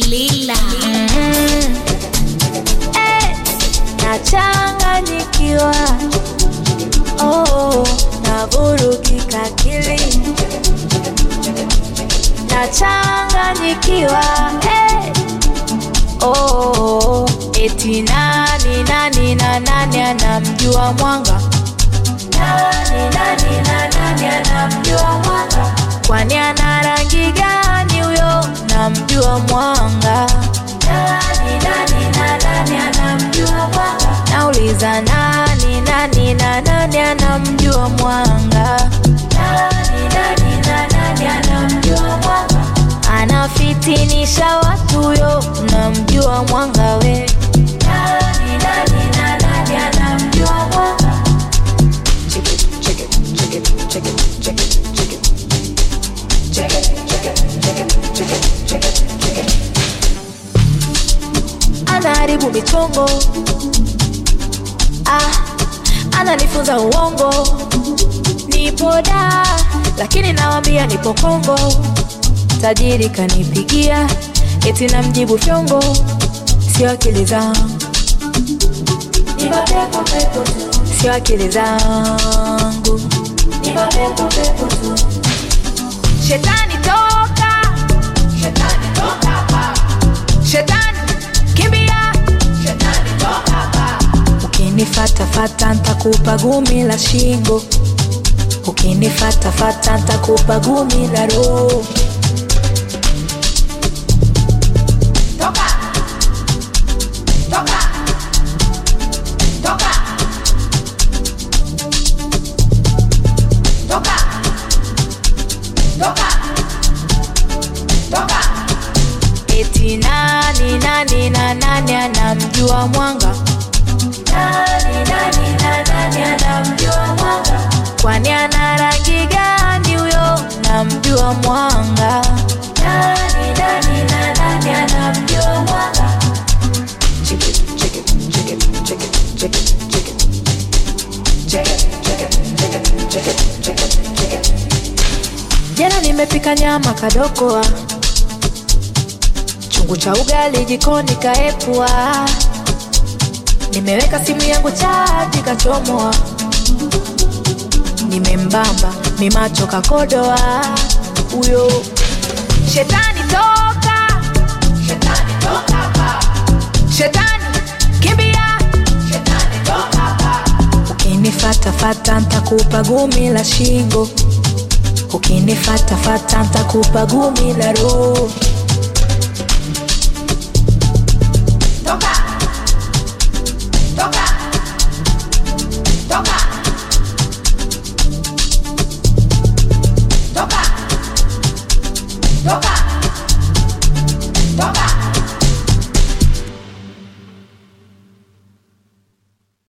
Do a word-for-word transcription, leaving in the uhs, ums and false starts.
Lila. Mm-hmm. Eh, nachanganyikiwa, oh, navurugika akili. Nachanganyikiwa, eh, oh, eti nani nani na nani anamjua Mwanga? Nani nani na nani anamjua Mwanga? Kwani ana rangi gani huyo namjua Mwanga? Nani nani na nani anamjua Mwanga? Nauliza nani nani na nani anamjua Mwanga? Nani nani na nani anamjua Mwanga? Anafitinisha watu huyo namjua Mwanga we? Nani nani na nani anamjua Mwanga? Check it, check it, check it, check it, check it, check it. Check it, check it, check it, check it, check it, check it. Anaharibu michongo, ah, ananifunza uongo. Nipo da, lakini nawambia nipo Kongo. Tajiri kanipigia, eti namjibu fyongo. Sio akili zangu, nipo pepo pepo tu. Sio akili zangu, nipo pepo pepo tu. Shetani toka, shetani toka hapa. Shetani kimbia, shetani toka hapa. Ukinifata fata nitakupa gumi la shingo. Ukinifata fata nitakupa gumi la roho. Toka, toka, toka, toka, toka, toka. Eti nani nani na nani anamjua Mwanga? Nani nani na nani anamjua Mwanga? Kwani ana rangi gani huyo namjua Mwanga? Nani nani na nani anamjua Mwanga? Check it, check it, check it, check it, check it, check it. Check it, check it, check it, check it, check it, check it. Jana nimepika nyama kadokoa, chungu cha ugali jikoni kaepua. Nimeweka simu yangu chaji kachomoa. Nimembamba mimacho kakodoa. Uyo shetani toka, shetani toka hapa. Shetani kimbia, shetani toka hapa. Ukinifata fata nitakupa gumi la shingo. Ukinifata fata nitakupa gumi la roho. Toka, toka, toka, toka, toka.